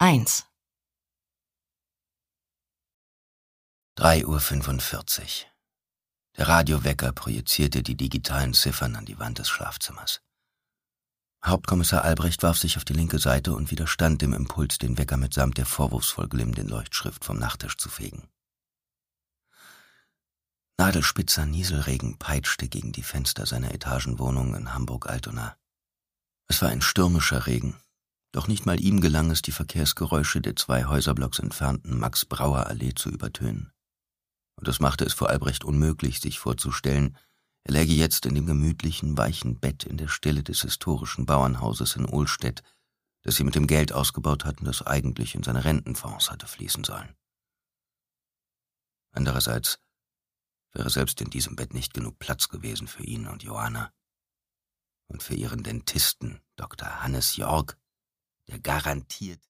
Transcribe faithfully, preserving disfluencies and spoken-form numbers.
eins. drei Uhr fünfundvierzig. Der Radiowecker projizierte die digitalen Ziffern an die Wand des Schlafzimmers. Hauptkommissar Albrecht warf sich auf die linke Seite und widerstand dem Impuls, den Wecker mitsamt der vorwurfsvoll glimmenden Leuchtschrift vom Nachttisch zu fegen. Nadelspitzer Nieselregen peitschte gegen die Fenster seiner Etagenwohnung in Hamburg-Altona. Es war ein stürmischer Regen, doch nicht mal ihm gelang es, die Verkehrsgeräusche der zwei Häuserblocks entfernten Max-Brauer-Allee zu übertönen. Und das machte es vor Albrecht unmöglich, sich vorzustellen, er läge jetzt in dem gemütlichen, weichen Bett in der Stille des historischen Bauernhauses in Ohlstedt, das sie mit dem Geld ausgebaut hatten, das eigentlich in seine Rentenfonds hatte fließen sollen. Andererseits wäre selbst in diesem Bett nicht genug Platz gewesen für ihn und Johanna und für ihren Dentisten, Doktor Hannes Jorg, der garantiert